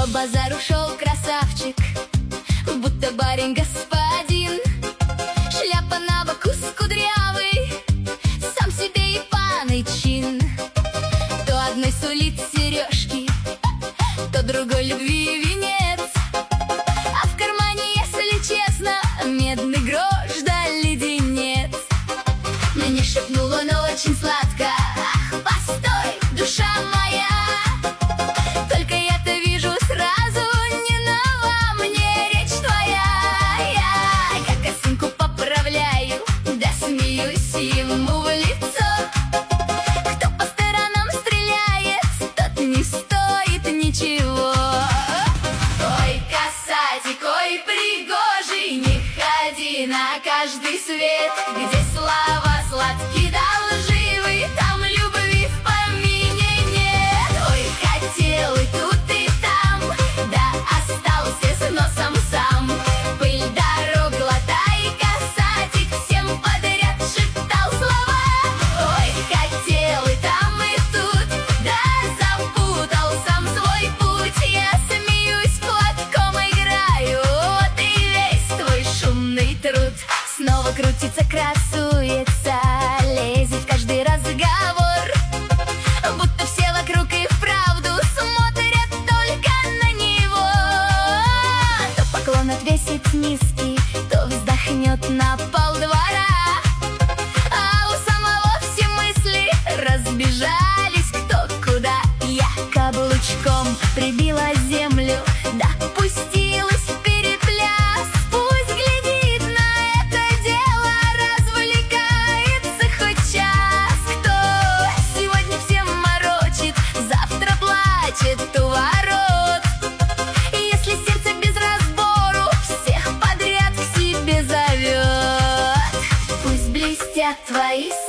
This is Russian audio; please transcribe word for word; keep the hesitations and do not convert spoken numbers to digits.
По базару шел красавчик, будто барин господин. Шляпа на боку с кудрявой, сам себе и пан и чин. То одной сулит сережки, то другой любви венец, а в кармане, если честно, медный грош да леденец. Мне шепнул он очень сладко: ах, постой, душа моя, только я-то вижу сразу, не нова мне речь твоя. Я как косынку поправляю, да смеюсь ему в лицо. Кто по сторонам стреляет, тот не стоит ничего. Ой, касатик, ой, пригожий, не ходи на каждый свет, где слава сладкий да лживый, там любви в помине нет. Ой, хотел и тут и там, да остался с носом сам. Пыль дорог глотай, касатик, всем подряд шептал слова. Ой, хотел и там и тут, да запутал сам свой путь. Я смеюсь, платком играю, вот и весь твой шумный труд. Снова крутится, красуется, лезет в каждый разговор, будто все вокруг и вправду смотрят только на него. То поклон отвесит низкий, то вздохнет на пол двора, а у самого все мысли разбежались кто куда. Я каблучком прибила землю, да пустилась в перепляс. Пусть глядит на это дело, развлекается хоть час. Кто сегодня всем морочит, завтра плачет у ворот. Если сердце без разбору всех подряд к себе зовет, пусть блестят твои